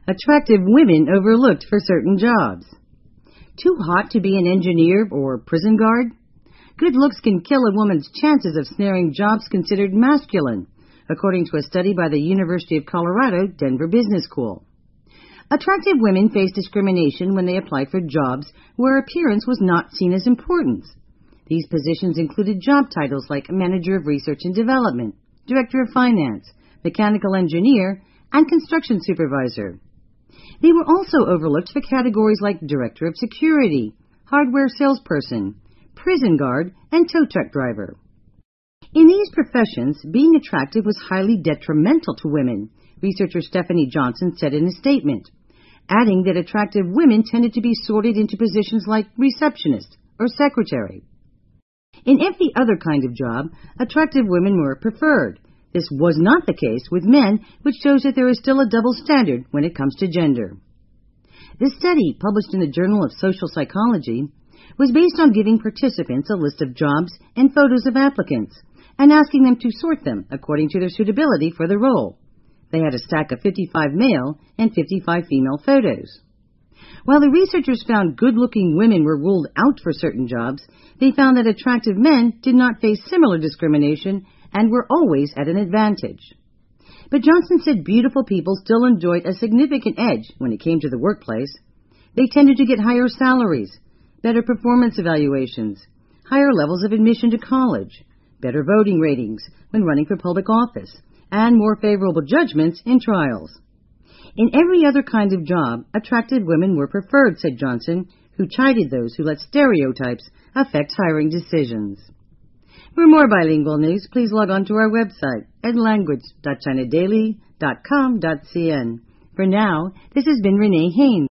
Attractive women overlooked for certain jobs. Too hot to be an engineer or prison guard? Good looks can kill a woman's chances of snaring jobs considered masculine, according to a study by the University of Colorado Denver Business School. Attractive women face discrimination when they applied for jobs where appearance was not seen as important. These positions included job titles like Manager of Research and Development, Director of Finance, Mechanical Engineer, and Construction Supervisor. They were also overlooked for categories like Director of Security, Hardware Salesperson, Prison Guard, and Tow Truck Driver. In these professions, being attractive was highly detrimental to women, researcher Stephanie Johnson said in a statement, adding that attractive women tended to be sorted into positions like receptionist or secretary. In every other kind of job, attractive women were preferred. This was not the case with men, which shows that there is still a double standard when it comes to gender. This study, published in the Journal of Social Psychology, was based on giving participants a list of jobs and photos of applicants and asking them to sort them according to their suitability for the role. They had a stack of 55 male and 55 female photos. While the researchers found good-looking women were ruled out for certain jobs, they found that attractive men did not face similar discrimination and were always at an advantage. But Johnson said beautiful people still enjoyed a significant edge when it came to the workplace. They tended to get higher salaries, better performance evaluations, higher levels of admission to college, better voting ratings when running for public office, and more favorable judgments in trials. In every other kind of job, attractive women were preferred, said Johnson, who chided those who let stereotypes affect hiring decisions. For more bilingual news, please log on to our website at language.chinadaily.com.cn. For now, this has been Renee Haynes.